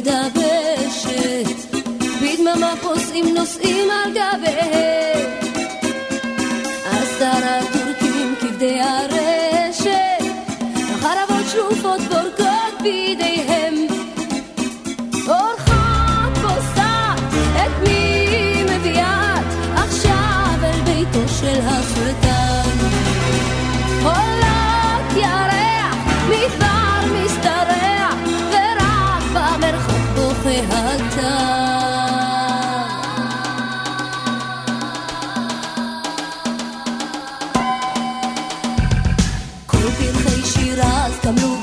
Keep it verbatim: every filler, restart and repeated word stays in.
מתלבשת, בדממה פוסעים נוסעים על גביהם, עשרה טורקים כבדי הרשת, החרבות שלופות בורקות בידיהם, אורחת פוסעת את מי מביאת עכשיו אל ביתו של הסולטן, עולת ירח מדבר מסתרח ורק במרחק בוכה הטן. כל פרחי שירז קמלו